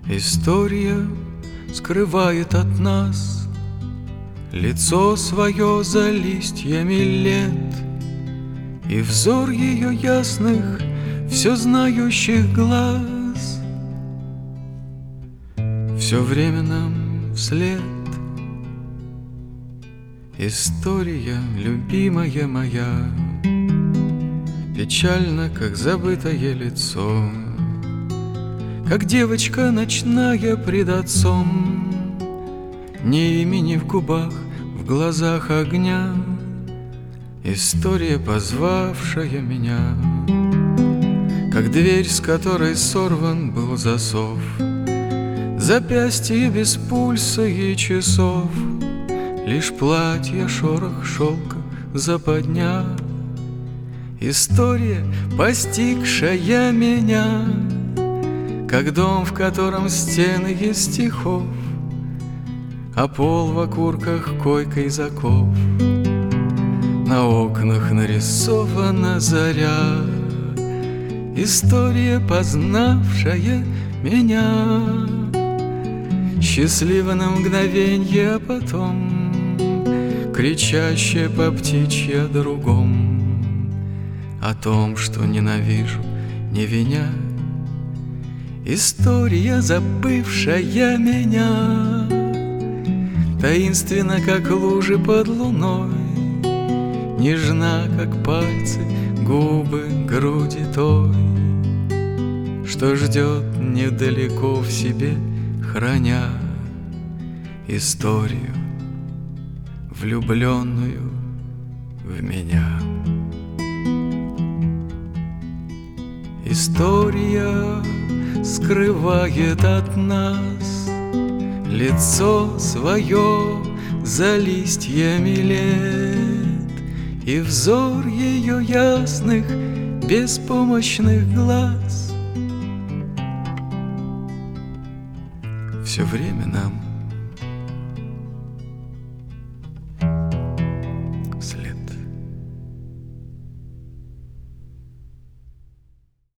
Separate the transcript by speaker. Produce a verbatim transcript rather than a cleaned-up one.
Speaker 1: История скрывает от нас лицо свое за листьями лет, и взор ее ясных, все знающих глаз все время нам вслед. История, любимая моя, печально, как забытое лицо, как девочка ночная пред отцом, ни имени в губах, в глазах огня. История, позвавшая меня, как дверь, с которой сорван был засов, запястье без пульса и часов, лишь платье, шорох шелка, западня. История, постигшая меня, как дом, в котором стены из стихов, а пол в окурках койкой заков. На окнах нарисована заря. История, познавшая меня, счастлива на мгновенье, а потом кричащая по птичьи о другом, о том, что ненавижу, не виня. История, забывшая меня, таинственна, как лужи под луной, нежна, как пальцы, губы, груди той, что ждет недалеко в себе, храня историю, влюбленную в меня. История скрывает от нас лицо свое за листьями лет, и взор ее ясных, беспомощных глаз все время нам